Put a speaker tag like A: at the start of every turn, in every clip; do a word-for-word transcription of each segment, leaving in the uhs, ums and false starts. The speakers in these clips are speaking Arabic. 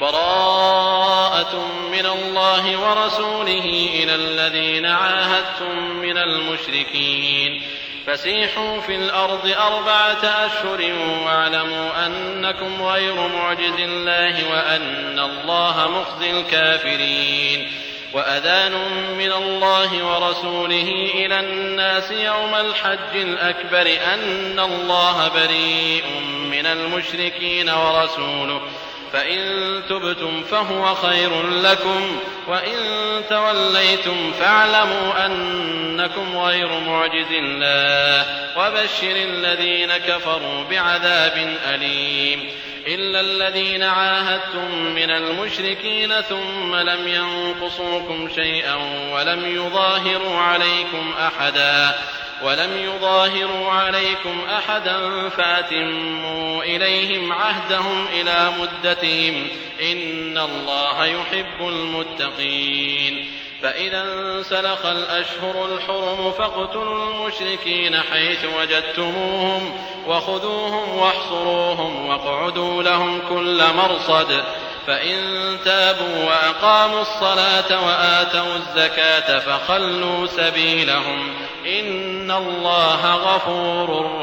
A: براءة من الله ورسوله إلى الذين عاهدتم من المشركين فسيحوا في الأرض أربعة أشهر واعلموا أنكم غير معجز الله وأن الله مخزي الكافرين. وأذان من الله ورسوله إلى الناس يوم الحج الأكبر أن الله بريء من المشركين ورسوله فإن تبتم فهو خير لكم وإن توليتم فاعلموا أنكم غير معجز الله وبشر الذين كفروا بعذاب أليم. إلا الذين عاهدتم من المشركين ثم لم ينقصوكم شيئا ولم يظاهروا عليكم أحدا ولم يظاهروا عليكم أحدا فأتموا إليهم عهدهم إلى مدتهم إن الله يحب المتقين. فإذا انسلخ الأشهر الحرم فاقتلوا المشركين حيث وجدتموهم وخذوهم واحصروهم واقعدوا لهم كل مرصد فإن تابوا وأقاموا الصلاة وآتوا الزكاة فخلوا سبيلهم إن الله غفور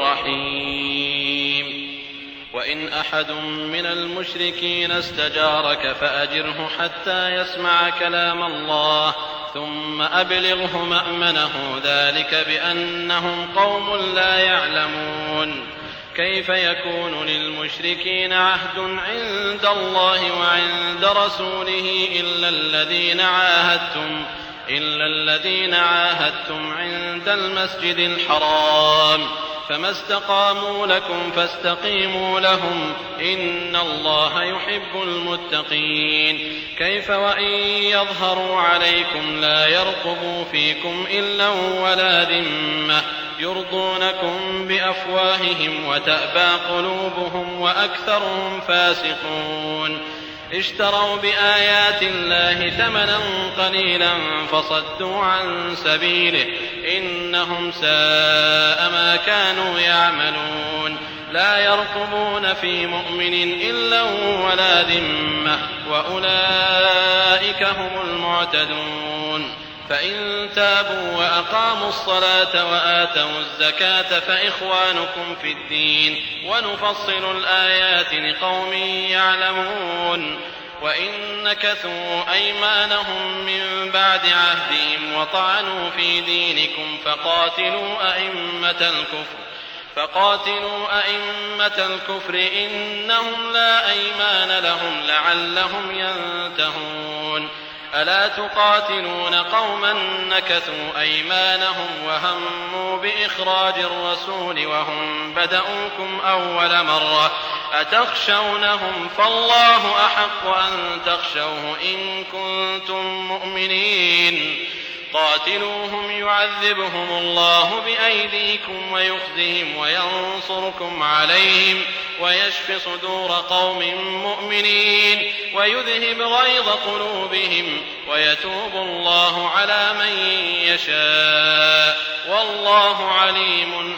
A: رحيم. وإن أحد من المشركين استجارك فأجره حتى يسمع كلام الله ثم أبلغه مأمنه ذلك بأنهم قوم لا يعلمون. كيف يكون للمشركين عهد عند الله وعند رسوله إلا الذين عاهدتم إلا الذين عاهدتم عند المسجد الحرام فما استقاموا لكم فاستقيموا لهم إن الله يحب المتقين. كيف وإن يظهروا عليكم لا يرقبوا فيكم إلا ولا ذمة يرضونكم بأفواههم وتأبى قلوبهم وأكثرهم فاسقون. اشتروا بآيات الله ثمنا قليلا فصدوا عن سبيله إنهم ساء ما كانوا يعملون. لا يرقبون في مؤمن إلا ولا ذمة وأولئك هم المعتدون. فإن تابوا وأقاموا الصلاة وآتوا الزكاة فإخوانكم في الدين ونفصل الآيات لقوم يعلمون. وإن نكثوا أيمانهم من بعد عهدهم وطعنوا في دينكم فقاتلوا أئمة الكفر فقاتلوا أئمة الكفر إنهم لا أيمان لهم لعلهم ينتهون. ألا تقاتلون قوما نكثوا أيمانهم وهموا بإخراج الرسول وهم بدؤوكم أول مرة أتخشونهم فالله أحق أن تخشوه إن كنتم مؤمنين. قاتلوهم يعذبهم الله بأيديكم ويخزهم وينصركم عليهم ويشف صدور قوم مؤمنين ويذهب غيظ قلوبهم ويتوب الله على من يشاء والله عليم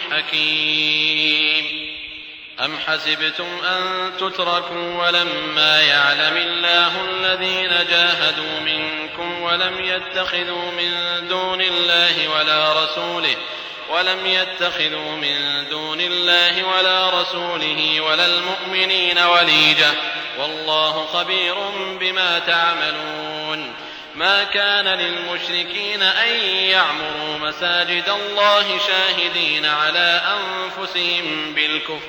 A: حكيم. أم حسبتم أن تتركوا ولما يعلم الله الذين جاهدوا منكم ولم يتخذوا من دون الله ولا رسوله ولم يتخذوا من دون الله ولا رسوله ولا المؤمنين وليجة والله خبير بما تعملون. ما كان للمشركين أن يعمروا مساجد الله شاهدين على أنفسهم بالكفر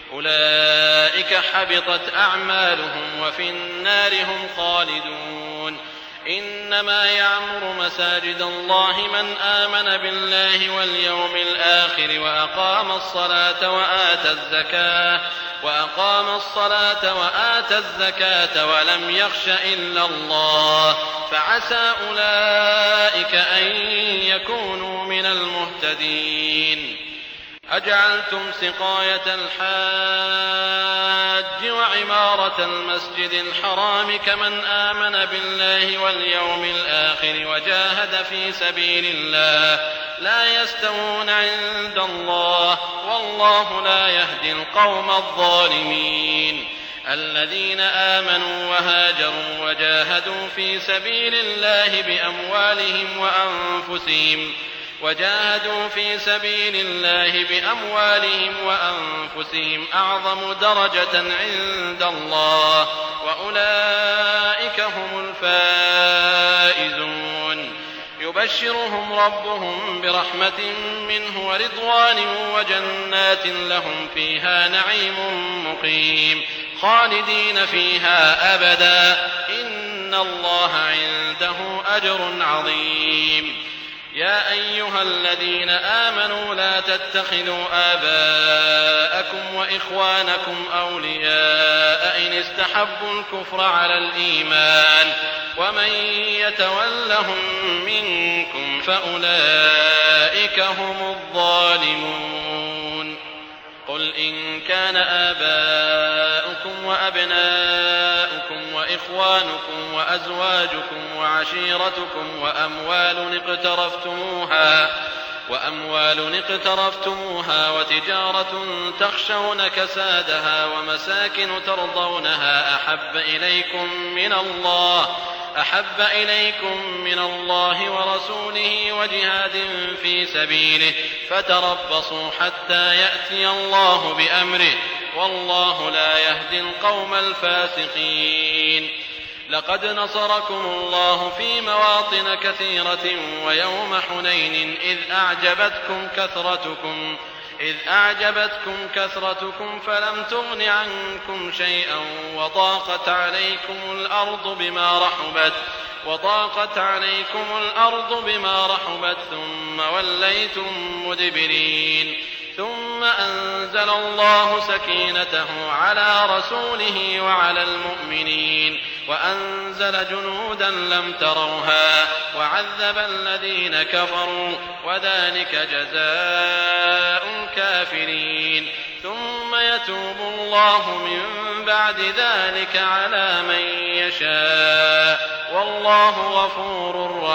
A: أولئك حبطت أعمالهم وفي النار هم خالدون. إنما يعمر مساجد الله من آمن بالله واليوم الآخر وأقام الصلاة وآتى الزكاة وأقام الصلاة وآتى الزكاة ولم يخش إلا الله فعسى أولئك أن يكونوا من المهتدين. أجعلتم سقاية الحاج وعمارة المسجد الحرام كمن آمن بالله واليوم الآخر وجاهد في سبيل الله لا يستوون عند الله والله لا يهدي القوم الظالمين. الذين آمنوا وهاجروا وجاهدوا في سبيل الله بأموالهم وأنفسهم وجاهدوا في سبيل الله بأموالهم وأنفسهم أعظم درجة عند الله وأولئك هم الفائزون يبشرهم ربهم برحمة منه ورضوان وجنات لهم فيها نعيم مقيم خالدين فيها أبدا إن الله عنده أجر عظيم. يا أيها الذين آمنوا لا تتخذوا آباءكم وإخوانكم أولياء إن استحبوا الكفر على الإيمان ومن يتولهم منكم فأولئك هم الظالمون. قل إن كان آباؤكم وأبناؤكم وإخوانكم وأزواجكم وعشيرتكم وأموال اقترفتموها وأموال اقترفتموها وتجارة تخشون كسادها ومساكن ترضونها أحب إليكم من الله أحب إليكم من الله ورسوله وجهاد في سبيله فتربصوا حتى يأتي الله بأمره والله لا يهدي القوم الفاسقين. لقد نصركم الله في مواطن كثيرة ويوم حنين إذ أعجبتكم كثرتكم إذ أعجبتكم كثرتكم فلم تغن عنكم شيئا وضاقت عليكم الأرض بما رحبت وضاقت عليكم الأرض بما رحبت ثم وليتم مدبرين ثم أنزل الله سكينته على رسوله وعلى المؤمنين وأنزل جنودا لم تروها وعذب الذين كفروا وذلك جزاء الكافرين ثم يتوب الله من بعد ذلك على من يشاء والله غفور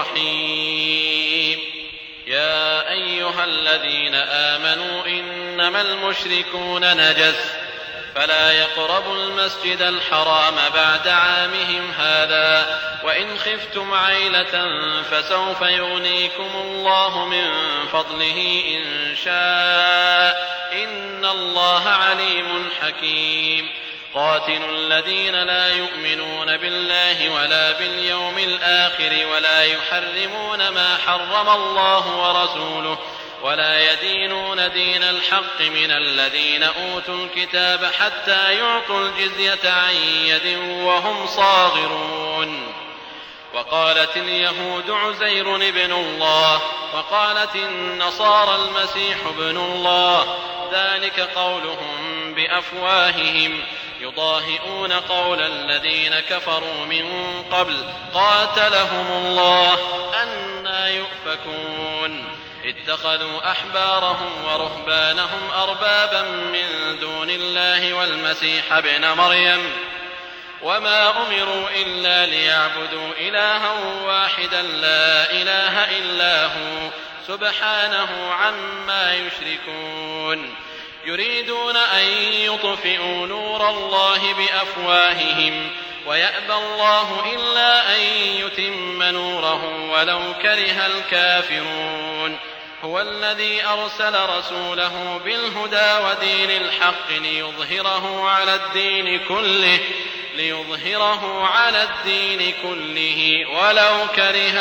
A: رحيم. يا أيها الذين آمنوا إنما المشركون نجس فلا يقربوا المسجد الحرام بعد عامهم هذا وإن خفتم عيلة فسوف يغنيكم الله من فضله إن شاء إن الله عليم حكيم. قاتلوا الذين لا يؤمنون بالله ولا باليوم الآخر ولا يحرمون ما حرم الله ورسوله ولا يدينون دين الحق من الذين أوتوا الكتاب حتى يعطوا الجزية عن يد وهم صاغرون. وقالت اليهود عزير ابن الله وقالت النصارى المسيح ابن الله ذلك قولهم بأفواههم يضاهئون قول الذين كفروا من قبل قاتلهم الله أنى يؤفكون. اتخذوا أحبارهم ورهبانهم أربابا من دون الله والمسيح ابن مريم وما أمروا إلا ليعبدوا إلها واحدا لا إله إلا هو سبحانه عما يشركون. يريدون أن يطفئوا نور الله بأفواههم ويأبى الله إلا أن يتم نوره ولو كره الكافرون. هو الذي أرسل رسوله بالهدى ودين الحق ليظهره على الدين كله ليظهره على الدين كله ولو كره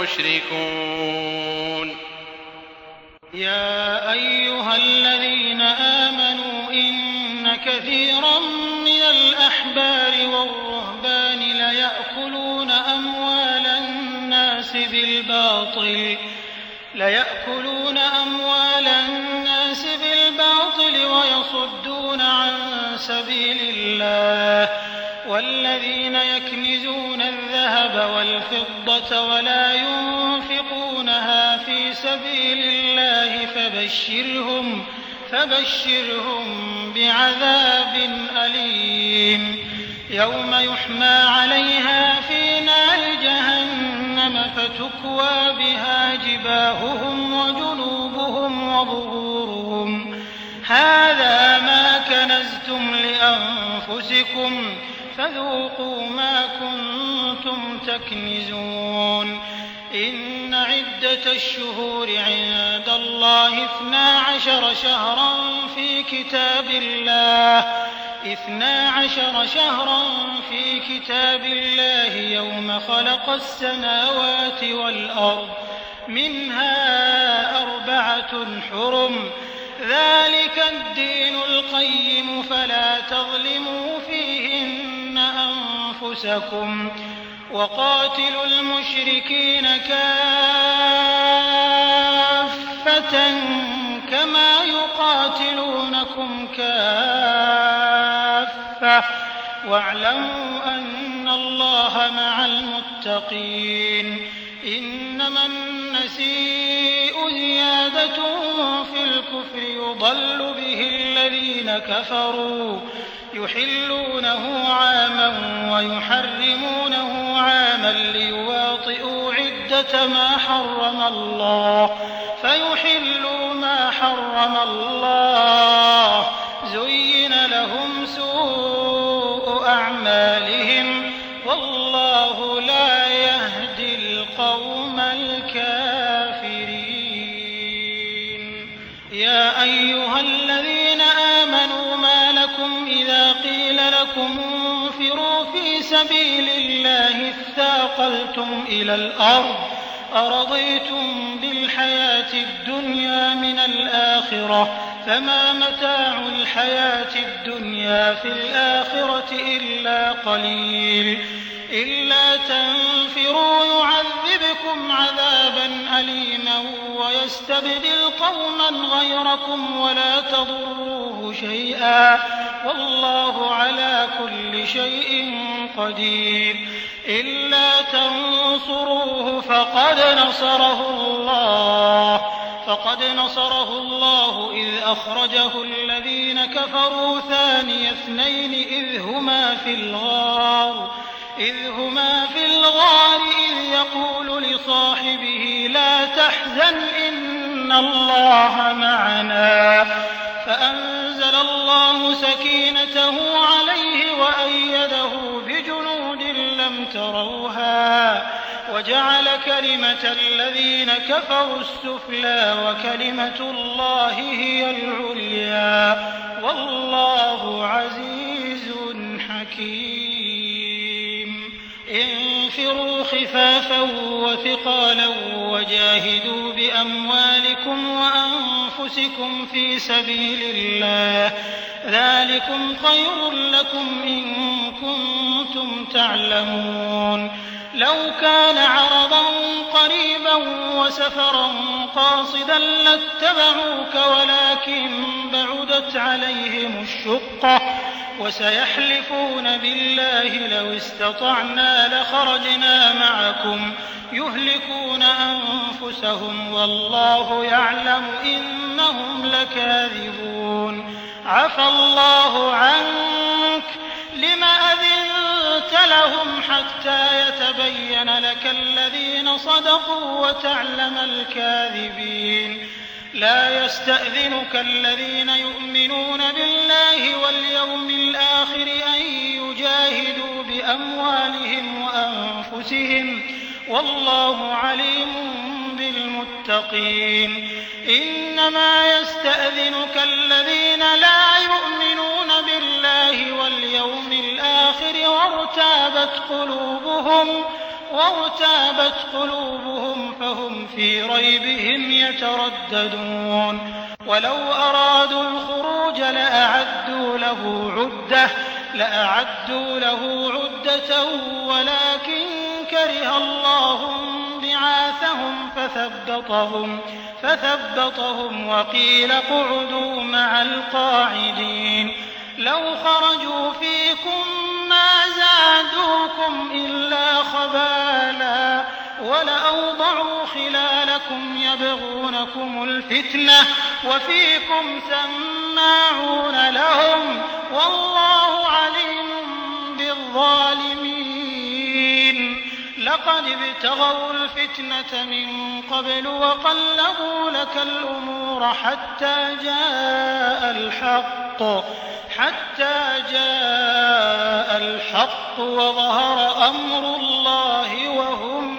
A: المشركون.
B: يا أيها الذين آمنوا إن كثيرا من الأحبار والرهبان ليأكلون أموال الناس بالباطل ليأكلون أموال الناس بالباطل ويصدون عن سبيل الله والذين يكنزون الذهب والفضة ولا ينفقونها في سبيل الله فبشرهم فبشرهم بعذاب أليم يوم يحمى عليها في نار جهنم فتكوى بها جباههم وجنوبهم وظهورهم هذا ما كنزتم لأنفسكم أنفسكم فذوقوا ما كنتم تكنزون. إن عدة الشهور عند الله اثنا عشر شهرا في كتاب الله اثنا عشر شهرا في كتاب الله يوم خلق السماوات والأرض منها أربعة حرم ذلك الدين القيم فلا تظلموا فيهن أنفسكم وقاتلوا المشركين كافة كما يقاتلونكم كافة واعلموا أن الله مع المتقين. إنما النسيء زيادة في الكفر يضل به الذين كفروا يحلونه عاما ويحرمونه عاما ليواطئوا عدة ما حرم الله فيحلوا ما حرم الله زين لهم سوء أعمالهم والله لا يهدي القوم الكافرين. يا أيها الذين آمنوا ما لكم إذا قيل لكم انفروا في سبيل الله اثاقلتم إلى الأرض أرضيتم بالحياة الدنيا من الآخرة فما متاع الحياة الدنيا في الآخرة إلا قليل. إلا تنفروا يعذبكم عذابا أليما ويستبدل قوما غيركم ولا تضروه شيئا والله على كل شيء قدير. إلا تنصروه فقد نصره الله فقد نصره الله إذ أخرجه الذين كفروا ثاني اثنين إذ هما في الغار إذ هما في الغار إذ يقول لصاحبه لا تحزن إن الله معنا فأنزل الله سكينته عليه وأيده بجنود لم تروها وجعل كلمة الذين كفروا السفلى وكلمة الله هي العليا والله عزيز حكيم. انفروا خفافا وثقالا وجاهدوا بأموالكم وأنفسكم في سبيل الله ذلكم خير لكم إن كنتم تعلمون. لو كان عرضا قريبا وسفرا قاصدا لاتبعوك ولكن بعدت عليهم الشقة وسيحلفون بالله لو استطعنا لخرجنا معكم يهلكون أنفسهم والله يعلم إنهم لكاذبون. عفى الله عنك لم أذنت لهم حتى يتبين لك الذين صدقوا وتعلم الكاذبين. لا يستأذنك الذين يؤمنون بالله واليوم الآخر أن يجاهدوا بأموالهم وأنفسهم والله عليم بالمتقين. إنما يستأذنك الذين لا يؤمنون بالله واليوم الآخر وارتابت قلوبهم وارتابت قلوبهم فهم في ريبهم يترددون. ولو أرادوا الخروج لأعدوا له عدة لأعدوا له عدة ولكن كره الله بعاثهم فثبطهم فثبطهم وقيل اقعدوا مع القاعدين. لو خرجوا فيكم ما زادوكم إلا خبالا ولأوضعوا خلالكم يبغونكم الفتنة وفيكم سماعون لهم والله عليم بالظالمين. لقد ابتغوا الفتنة من قبل وقلبوا لك الأمور حتى جاء الحق حتى جاء الحق وظهر أمر الله وهم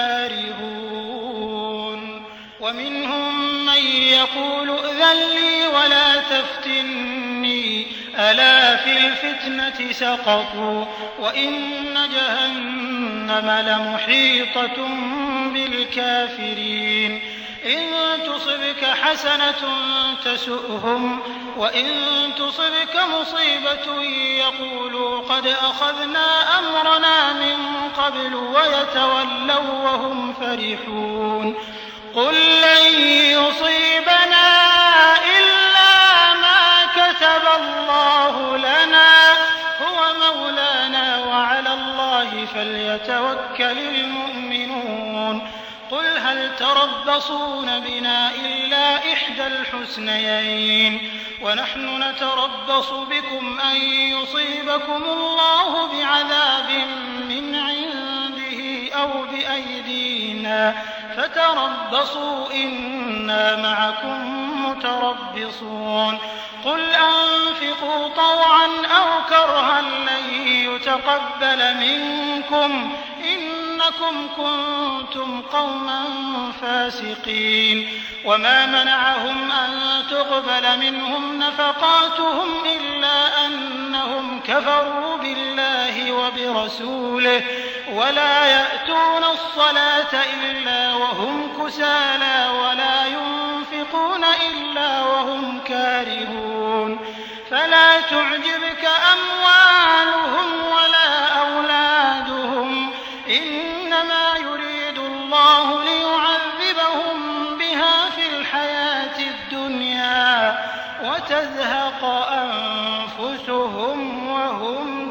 B: كارهون. ومنهم من يقول ائذن لي ولا تفتني ألا في الفتنة سقطوا وإن جهنم لمحيطة بالكافرين. إن تصبك حسنة تسؤهم وإن تصبك مصيبة يقولوا قد أخذنا أمرنا من قبل ويتولوا وهم فرحون. قل لن يصيبنا إلا ما كتب الله لنا هو مولانا وعلى الله فليتوكل المؤمنون. قل هل تربصون بنا إلا إحدى الحسنيين ونحن نتربص بكم أن يصيبكم الله بعذاب من عنده أو بأيدينا فتربصوا إنا معكم متربصون. قل أنفقوا طوعا أو كرها لن يتقبل منكم إنكم كنتم قوما فاسقين. وما منعهم أن تقبل منهم نفقاتهم إلا أنهم كفروا بالله وبرسوله ولا يأتون الصلاة إلا وهم كسالى ولا ينفقون إلا وهم كارهون. فلا تعجبك أموالهم ولا أولادهم إنما يريد الله ليعذبهم بها في الحياة الدنيا وتزهق أنفسهم وهم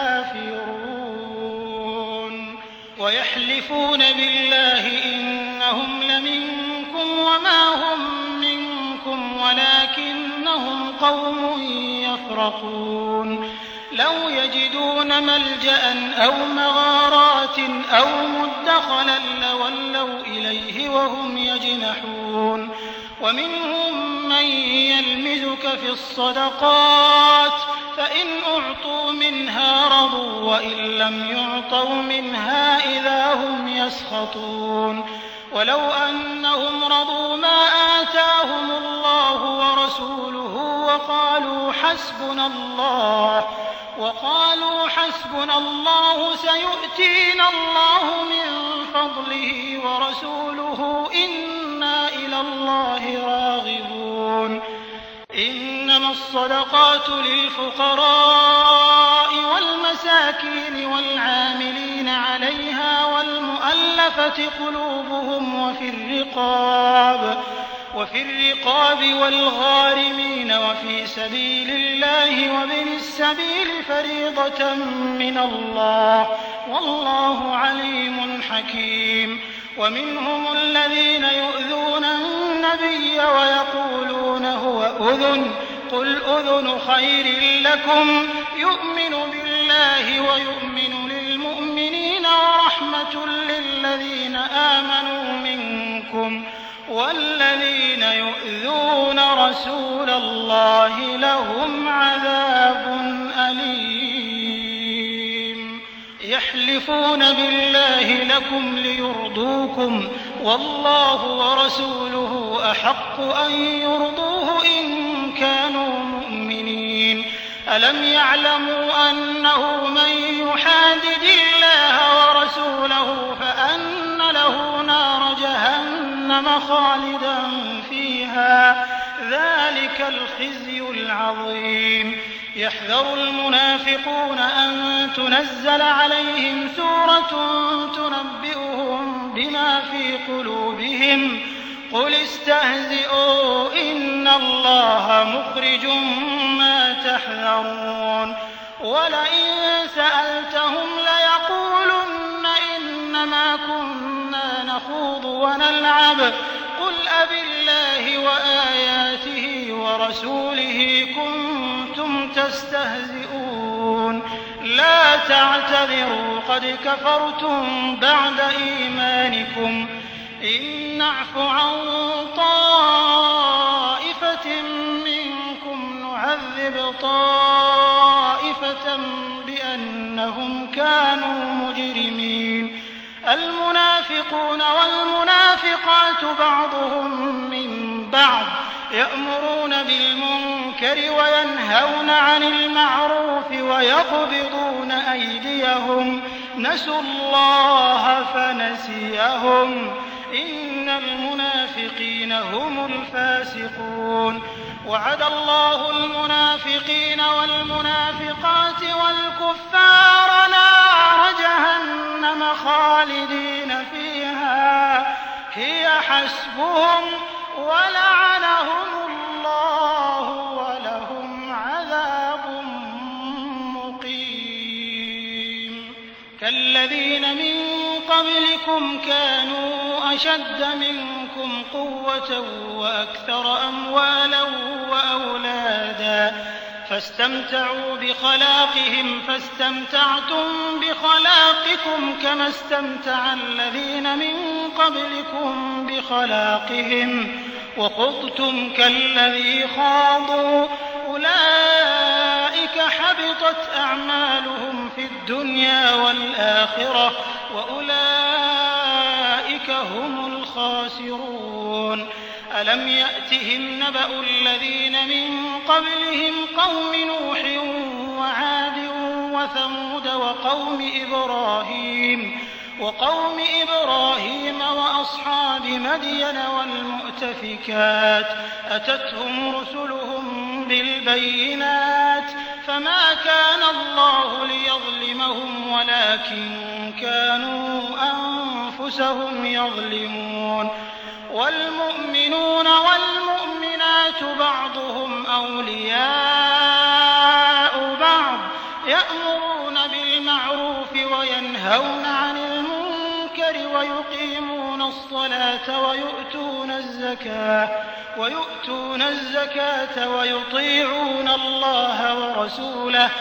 B: كافرون. ويحلفون بالله إنهم لمنكم وما هم منكم ولكنهم قوم يفرقون. لو يجدون ملجأ أو مغارات أو مدخلا لولوا إليه وهم يجمحون. ومنهم من يلمزك في الصدقات فإن أعطوا منها رضوا وإن لم يعطوا منها إذا هم يسخطون. ولو أنهم رضوا ما آتاهم الله ورسوله وقالوا حسبنا الله وقالوا حسبنا الله سيؤتينا الله من فضله ورسوله إنا إلى الله راغبون. إنما الصدقات للفقراء والمساكين والعاملين عليها والمؤلفة قلوبهم وفي الرقاب وفي الرقاب والغارمين وفي سبيل الله وابن السبيل فريضة من الله والله عليم حكيم. ومنهم الذين يؤذون النبي ويقولون هو أذن قل أذن خير لكم يؤمن بالله ويؤمن للمؤمنين ورحمة للذين آمنوا منكم والذين يؤذون رسول الله لهم عذاب أليم. يحلفون بالله لكم ليرضوكم والله ورسوله أحق أن يرضوه إن كانوا مؤمنين. ألم يعلموا أنه من يحادد الله ورسوله فأن له نار جهنم خالدا فيها ذلك الخزي العظيم. يحذر المنافقون أن تنزل عليهم سورة تنبئهم بما في قلوبهم قل استهزئوا إن الله مخرج ما تحذرون. ولئن سألتهم ليقولن إنما كنا نخوض ونلعب قل أبالله وآياته ورسوله كنتم تستهزئون لا تعتذروا قد كفرتم بعد إيمانكم إن نعف عن طائفة منكم نعذب نعذب طائفة بأنهم كانوا مجرمين. المنافقون والمنافقات بعضهم من بعض يأمرون بالمنكر وينهون عن المعروف ويقبضون أيديهم نسوا الله فنسيهم إن المنافقين هم الفاسقون. وعد الله المنافقين والمنافقات والكفار نار جهنم خالدين فيها هي حسبهم ولعنهم الله ولهم عذاب مقيم. كالذين من قبلكم كانوا أشد منكم قوة وأكثر أموالا وأولادا فاستمتعوا بخلاقهم فاستمتعتم بخلاقكم كما استمتع الذين من قبلكم بخلاقهم وخضتم كالذي خاضوا أولئك حبطت أعمالهم في الدنيا والآخرة وأولئك هم الخاسرون. ألم يأتهم نبأ الذين من قبلهم قوم نوح وعاد وثمود وقوم إبراهيم وقوم إبراهيم وأصحاب مدين والمؤتفكات أتتهم رسلهم بالبينات فما كان الله ليظلمهم ولكن كانوا أنفسهم يظلمون. والمؤمنون والمؤمنات بعضهم أولياء بعض يأمرون بالمعروف وينهون عن المنكر ويقيمون الصلاة ويؤتون الزكاة ويؤتون الزكاة ويطيعون الله ورسوله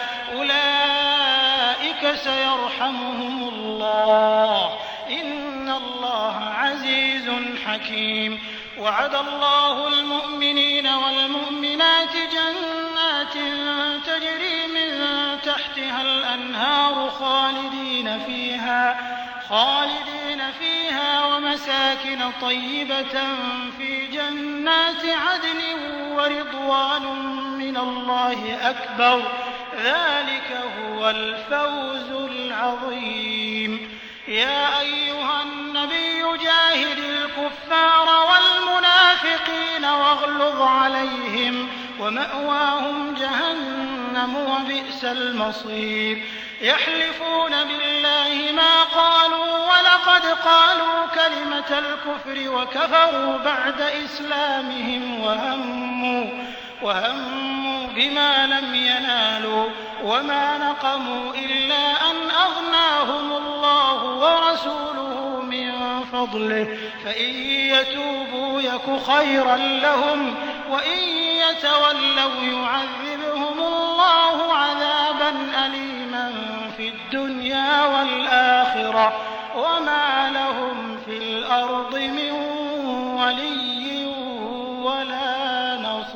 B: أولئك سيرحمهم الله إن الله عزيز حكيم. وعد الله المؤمنين والمؤمنات جنات تجري من تحتها الأنهار خالدين فيها خالدين فيها ومساكن طيبة في جنات عدن ورضوان من الله أكبر ذلك هو الفوز العظيم. يا أيها النبي جاهد الكفار والمنافقين واغلظ عليهم ومأواهم جهنم وبئس المصير. يحلفون بالله ما قالوا ولقد قالوا كلمة الكفر وكفروا بعد إسلامهم وهموا وهموا بما لم ينالوا وما نقموا إلا أن أغناهم الله ورسوله من فضله فإن يتوبوا يك خيرا لهم وإن يتولوا يعذبهم الله عذابا أليما في الدنيا والآخرة وما لهم في الأرض من ولي ولا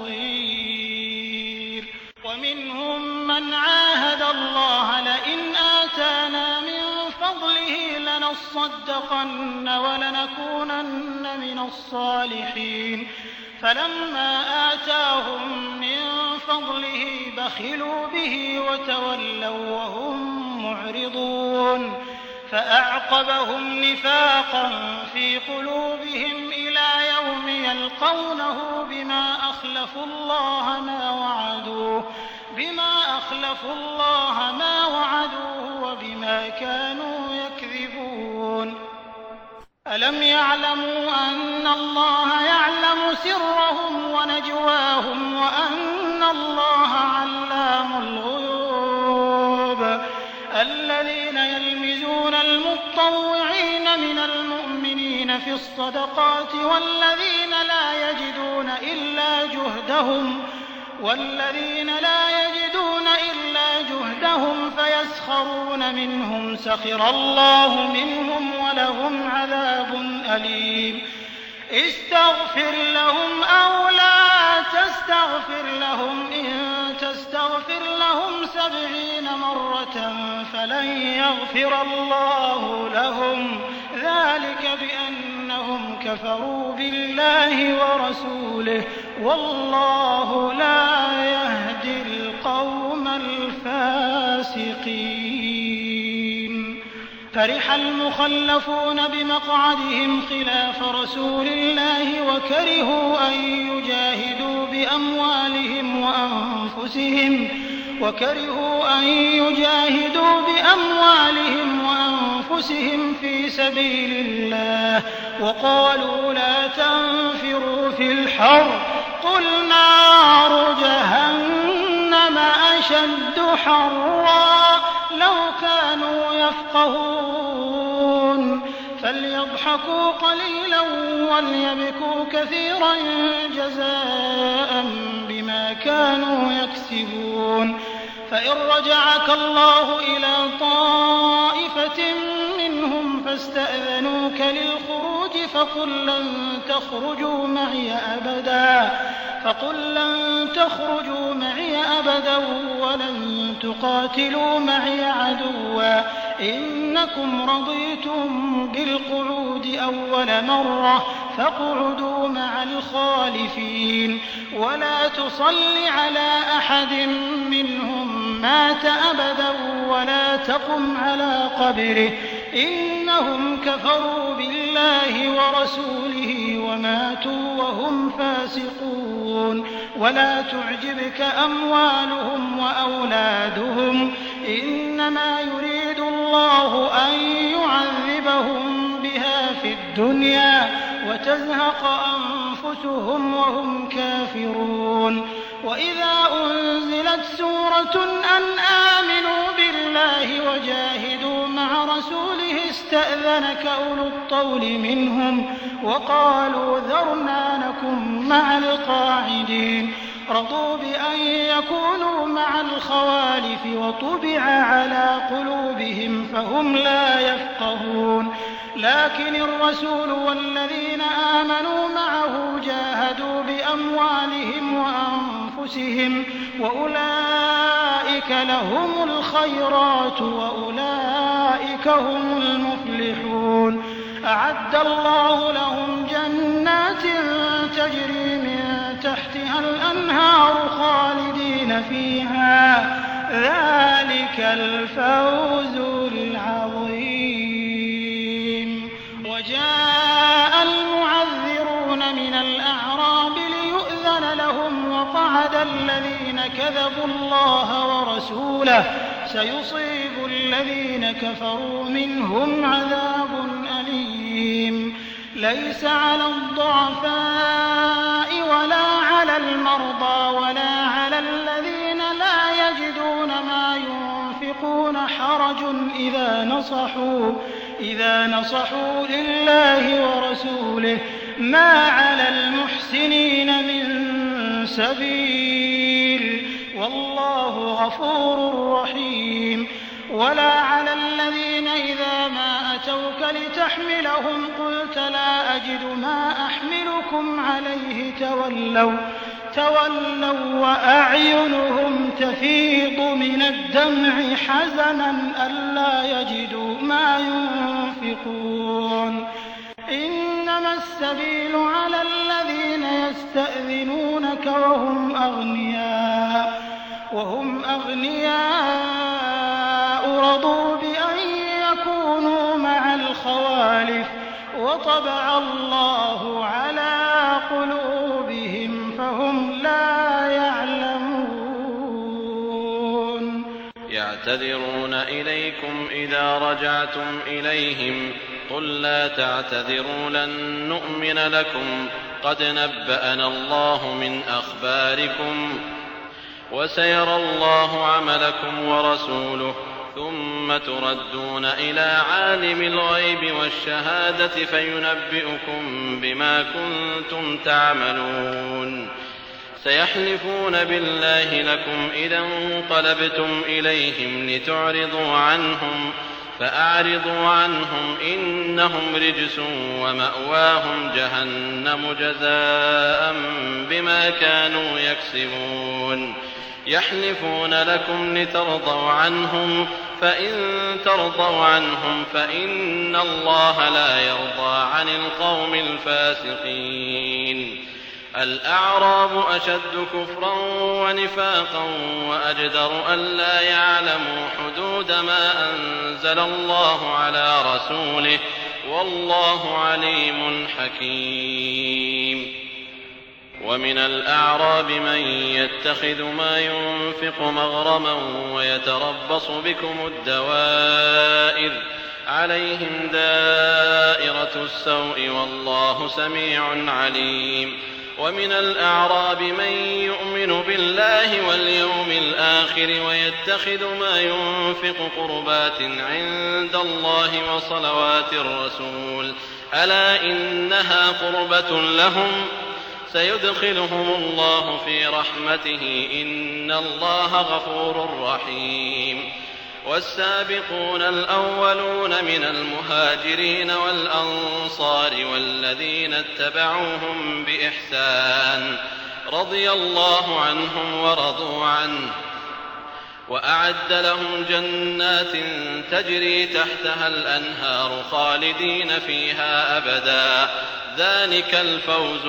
B: نصير. ومنهم من عاهد الله لئن آتانا من فضله لنصدقن ولنكونن من الصالحين فلما آتاهم من فضله بخلوا به وتولوا وهم معرضون فأعقبهم نفاقا في قلوبهم إلى يوم يلقونه بما أخلفوا الله ما وعدوه بما أخلفوا الله ما وعدوه وبما كانوا يكذبون. ألم يعلموا أن الله يعلم سرهم ونجواهم وأن الله علام الغيوب. الذين يلمزون المطوعين من المؤمنين في الصدقات والذين لا يجدون إلا جهدهم والذين لا يجدون إلا جهدهم فيسخرون منهم سخر الله منهم ولهم عذاب أليم. استغفر لهم أو لا تستغفر لهم إن سبعين مرة فلن يغفر الله لهم، ذلك بأنهم كفروا بالله ورسوله، والله لا يهدي القوم الفاسقين. فرح المخلفون بمقعدهم خلاف رسول الله وكرهوا أن يجاهدوا بأموالهم وأنفسهم وكرهوا أن يجاهدوا بأموالهم وأنفسهم في سبيل الله، وقالوا لا تنفروا في الحر، قل نار جهنم أشد حرا لو كانوا يفقهون. فليضحكوا قليلا وليبكوا كثيرا جزاء بما كانوا يكسبون. فإن رجعك الله إلى طائفة منهم فاستأذنوك للخروج فقل لن تخرجوا معي أبدا فقل لن تخرجوا معي أبدا ولن تقاتلوا معي عدوا إنكم رضيتم بالقعود أول مرة فاقعدوا مع الخالفين، ولا تصل على أحد منهم مات أبدا ولا تقم على قبره، إنهم كفروا بالله ورسوله وماتوا وهم فاسقون. ولا تعجبك أموالهم وأولادهم، إنما يريد الله أن يعذبهم بها في الدنيا وتزهق أنفسهم وهم كافرون. وإذا أنزلت سورة أن آمنوا بالله وجاهدوا مع رسوله استأذنك أولو الطول منهم وقالوا ذرنا نكن مع القاعدين، رضوا بأن يكونوا مع الخوالف وطبع على قلوبهم فهم لا يفقهون. لكن الرسول والذين آمنوا معه جاهدوا بأموالهم وأنفسهم وأولئك لهم الخيرات وأولئك هم المفلحون. أعد الله لهم جنات تجري من تحتها الأنهار خالدين فيها، ذلك الفوز العظيم. وجاء المعذرون من الأعراب ليؤذن لهم وقعد الذين كذبوا الله ورسوله، سيصيب الذين كفروا منهم عذاب أليم. ليس على الضعفاء ولا على المرضى ولا على الذين لا يجدون ما ينفقون حرج إذا نصحوا إذا نصحوا لله ورسوله، ما على المحسنين من سبيل، والله غفور رحيم. ولا على الذين إذا ما أتوك لتحملهم قلت لا أجد ما أحملكم عليه تولوا تولوا وأعينهم تفيض من الدمع حزنا ألا يجدوا ما ينفقون. إنما السبيل على الذين يستأذنونك وهم أغنياء وهم أغنياء رضوا بأن يكونوا مع الخوالف وطبع الله على قلوبهم فهم لا يعلمون.
A: يعتذرون إليكم إذا رجعتم إليهم قل لا تعتذروا لن نؤمن لكم قد نبأنا الله من أخباركم وسيرى الله عملكم ورسوله ثم تردون إلى عالم الغيب والشهادة فينبئكم بما كنتم تعملون. سيحلفون بالله لكم إذا انقلبتم إليهم لتعرضوا عنهم فأعرضوا عنهم إنهم رجس ومأواهم جهنم جزاء بما كانوا يكسبون. يحلفون لكم لترضوا عنهم فإن ترضوا عنهم فإن الله لا يرضى عن القوم الفاسقين. الأعراب أشد كفرا ونفاقا وأجدر ألا يعلموا حدود ما أنزل الله على رسوله والله عليم حكيم. ومن الأعراب من يتخذ ما ينفق مغرما ويتربص بكم الدوائر عليهم دائرة السوء والله سميع عليم. ومن الأعراب من يؤمن بالله واليوم الآخر ويتخذ ما ينفق قربات عند الله وصلوات الرسول ألا إنها قربة لهم سيدخلهم الله في رحمته إن الله غفور رحيم. والسابقون الأولون من المهاجرين والأنصار والذين اتبعوهم بإحسان رضي الله عنهم ورضوا عنه وأعد لهم جنات تجري تحتها الأنهار خالدين فيها أبدا ذلك الفوز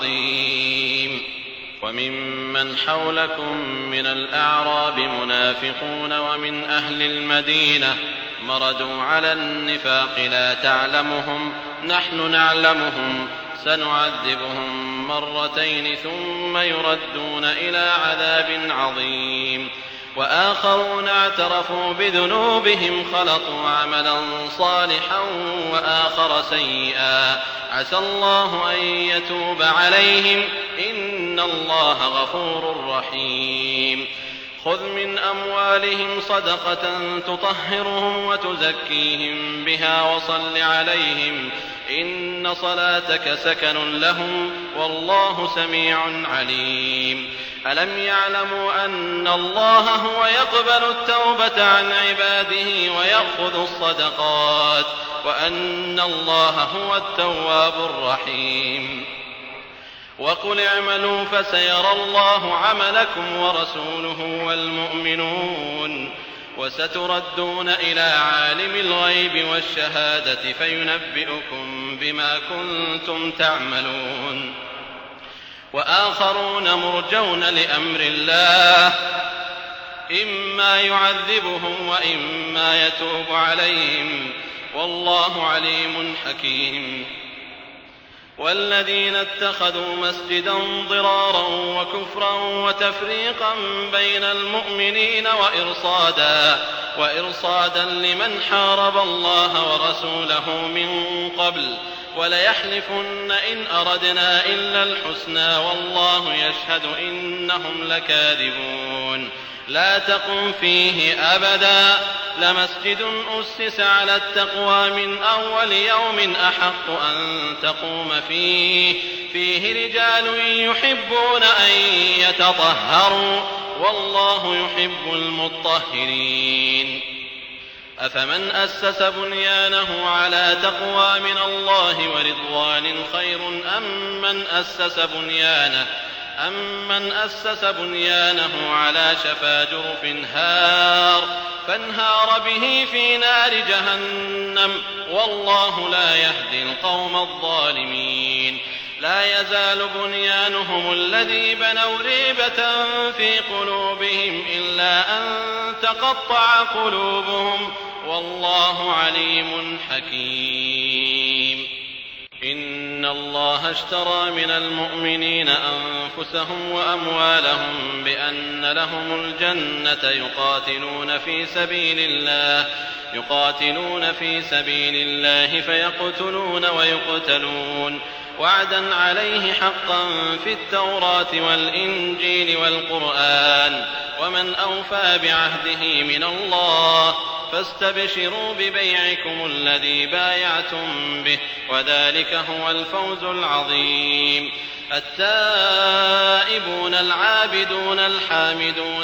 A: العظيم. وممن حولكم من الأعراب منافقون ومن أهل المدينة مردوا على النفاق لا تعلمهم نحن نعلمهم سنعذبهم مرتين ثم يردون إلى عذاب عظيم. وآخرون اعترفوا بذنوبهم خلطوا عملا صالحا وآخر سيئا عسى الله أن يتوب عليهم إن الله غفور رحيم. خذ من أموالهم صدقة تطهرهم وتزكيهم بها وصل عليهم إن صلاتك سكن لهم والله سميع عليم. ألم يعلموا أن الله هو يقبل التوبة عن عباده ويأخذ الصدقات وأن الله هو التواب الرحيم. وقل اعملوا فسيرى الله عملكم ورسوله والمؤمنون وستردون إلى عالم الغيب والشهادة فينبئكم بما كنتم تعملون. وآخرون مرجون لأمر الله إما يعذبهم وإما يتوب عليهم والله عليم حكيم. والذين اتخذوا مسجدا ضرارا وكفرا وتفريقا بين المؤمنين وإرصادا, وإرصادا لمن حارب الله ورسوله من قبل وليحلفن إن أردنا إلا الحسنى والله يشهد إنهم لكاذبون. لا تقم فيه أبدا لمسجد أسس على التقوى من أول يوم أحق أن تقوم فيه فيه رجال يحبون أن يتطهروا والله يحب المطهرين. أفمن أسس بنيانه على تقوى من الله ورضوان خير أم من أسس بنيانه أمن أسس بنيانه على شفا جرف هار فانهار به في نار جهنم والله لا يهدي القوم الظالمين. لا يزال بنيانهم الذي بنوا ريبة في قلوبهم إلا أن تقطع قلوبهم والله عليم حكيم. إن الله اشترى من المؤمنين أنفسهم وأموالهم بأن لهم الجنة يقاتلون في سبيل الله يقاتلون في سبيل الله فيقتلون ويقتلون وعدا عليه حقا في التوراة والإنجيل والقرآن ومن أوفى بعهده من الله فاستبشروا ببيعكم الذي بايعتم به وذلك هو الفوز العظيم. التائبون العابدون الحامدون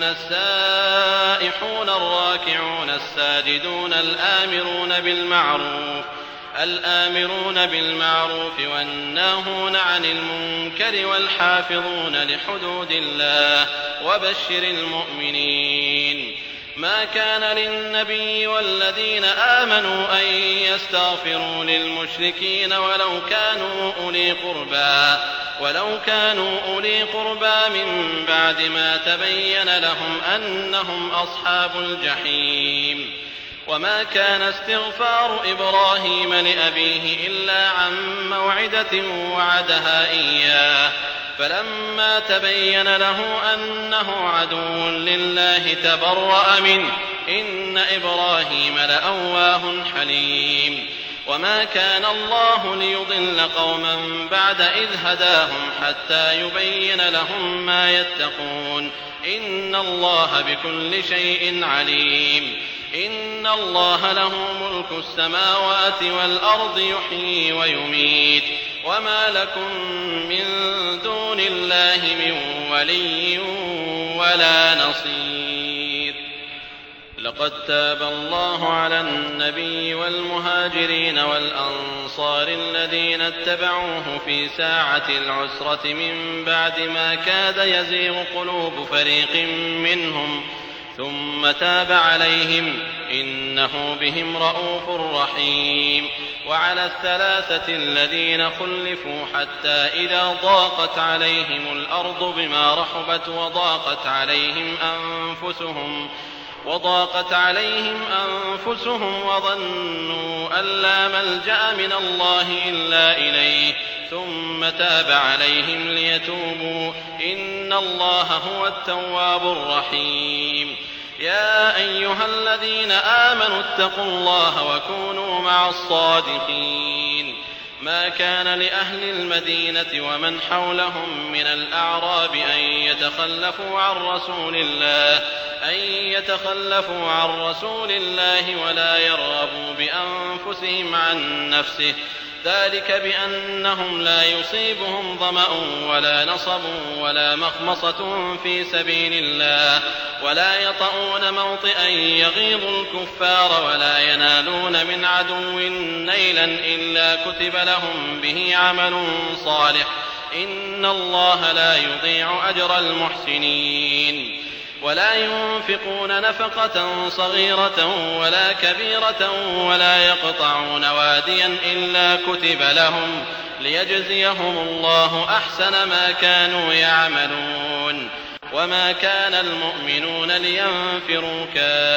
A: السائحون الراكعون الساجدون الآمرون بالمعروف الآمرون بالمعروف والناهون عن المنكر والحافظون لحدود الله وبشر المؤمنين. ما كان للنبي والذين آمنوا أن يستغفروا للمشركين ولو كانوا أولي قربى ولو كانوا أولي قربى من بعد ما تبين لهم أنهم أصحاب الجحيم. وما كان استغفار إبراهيم لأبيه إلا عن موعدة وعدها إياه فلما تبين له أنه عدو لله تبرأ منه إن إبراهيم لأواه حليم. وما كان الله ليضل قوما بعد إذ هداهم حتى يبين لهم ما يتقون إن الله بكل شيء عليم. إن الله له ملك السماوات والأرض يحيي ويميت وما لكم من دون الله من ولي ولا نصير. لقد تاب الله على النبي والمهاجرين والأنصار الذين اتبعوه في ساعة العسرة من بعد ما كاد يزيغ قلوب فريق منهم ثم تاب عليهم إنه بهم رءوف رحيم. وعلى الثلاثة الذين خلفوا حتى إذا ضاقت عليهم الأرض بما رحبت وضاقت عليهم أنفسهم وضاقت عليهم أنفسهم وظنوا أن لا ملجأ من الله إلا إليه ثم تاب عليهم ليتوبوا إن الله هو التواب الرحيم. يا أيها الذين آمنوا اتقوا الله وكونوا مع الصادقين. ما كان لأهل المدينة ومن حولهم من الأعراب أن يتخلفوا عن رسول الله أن يتخلفوا عن رسول الله ولا يرغبوا بأنفسهم عن نفسه ذلك بأنهم لا يصيبهم ظمأ ولا نصب ولا مخمصة في سبيل الله ولا يطؤون موطئا يغيظ الكفار ولا ينالون من عدو نيلا إلا كتب لهم به عمل صالح إن الله لا يضيع أجر المحسنين. ولا ينفقون نفقة صغيرة ولا كبيرة ولا يقطعون واديا إلا كتب لهم ليجزيهم الله أحسن ما كانوا يعملون. وما كان المؤمنون لينفروا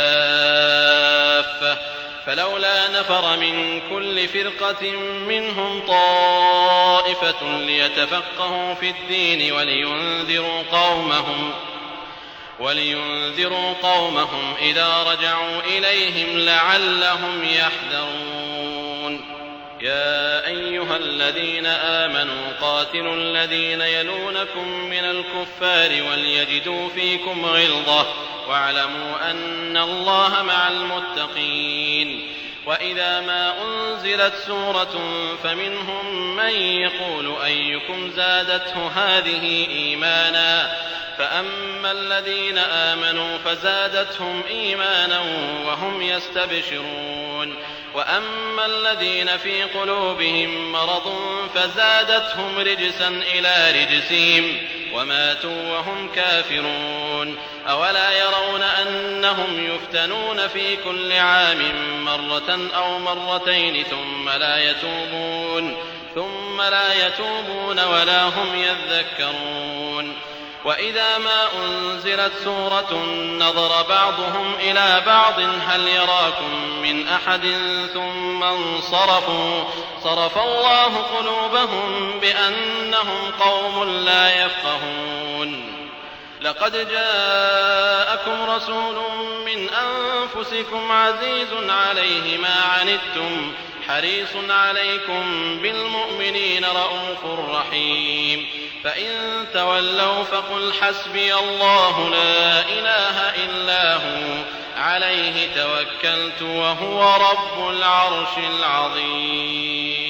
A: كافة فلولا نفر من كل فرقة منهم طائفة ليتفقهوا في الدين ولينذروا قومهم ولينذروا قومهم إذا رجعوا إليهم لعلهم يحذرون. يا أيها الذين آمنوا قاتلوا الذين يلونكم من الكفار وليجدوا فيكم غلظة واعلموا أن الله مع المتقين. وإذا ما أنزلت سورة فمنهم من يقول أيكم زادته هذه إيمانا فأما الذين آمنوا فزادتهم إيمانا وهم يستبشرون وأما الذين في قلوبهم مرض فزادتهم رجسا إلى رجسهم وماتوا وهم كافرون. أولا يرون أنهم يفتنون في كل عام مرة أو مرتين ثم لا يتوبون ثم لا يتوبون ولا هم يذكرون. وإذا ما أنزلت سورة نظر بعضهم إلى بعض هل يراكم من أحد ثم انصرفوا صرف الله قلوبهم بأنهم قوم لا يفقهون. لقد جاءكم رسول من أنفسكم عزيز عليه ما عنتم حريص عليكم بالمؤمنين رءوف رحيم. فإن تولوا فقل حسبي الله لا إله إلا هو عليه توكلت وهو رب العرش العظيم.